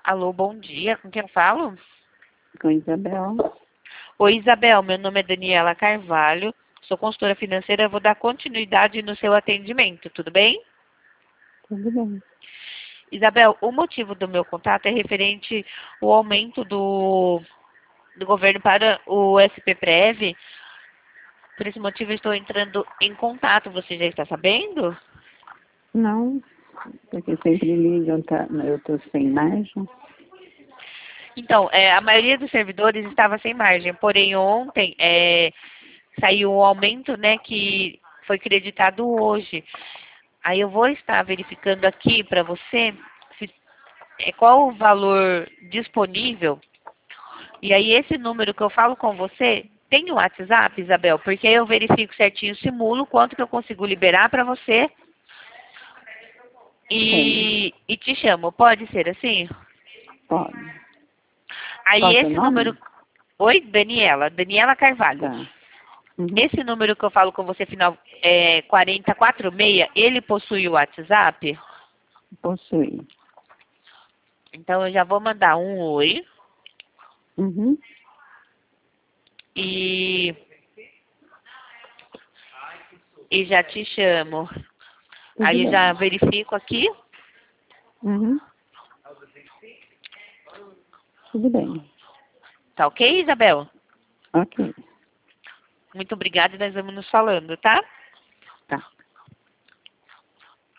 Alô, bom dia. Com quem eu falo? Com Isabel. Oi, Isabel. Meu nome é Daniela Carvalho. Sou consultora financeira. Vou dar continuidade no seu atendimento, tudo bem? Tudo bem. Isabel, o motivo do meu contato é referente ao aumento do governo para o SPPREV. Por esse motivo, eu estou entrando em contato. Você já está sabendo? Não, porque sempre ligam, tá? Eu tô sem margem. Então, a maioria dos servidores estava sem margem, porém ontem saiu um aumento, né, que foi creditado hoje. Aí eu vou estar verificando aqui para você qual o valor disponível. E aí esse número que eu falo com você tem o WhatsApp, Isabel? Porque aí eu verifico certinho, simulo quanto que eu consigo liberar para você Tem. e te chamo. Pode ser assim? Pode. Aí Qual é o seu esse número... nome? Oi, Daniela. Daniela Carvalho. Tá. Uhum. Esse número que eu falo com você, final 4046, ele possui o WhatsApp? Possui. Então eu já vou mandar um oi Uhum. e, e já te chamo. Tudo Aí eu já bem. verifico aqui. Uhum. Tudo bem. Tá ok, Isabel? Ok. Muito obrigada e nós vamos nos falando, tá?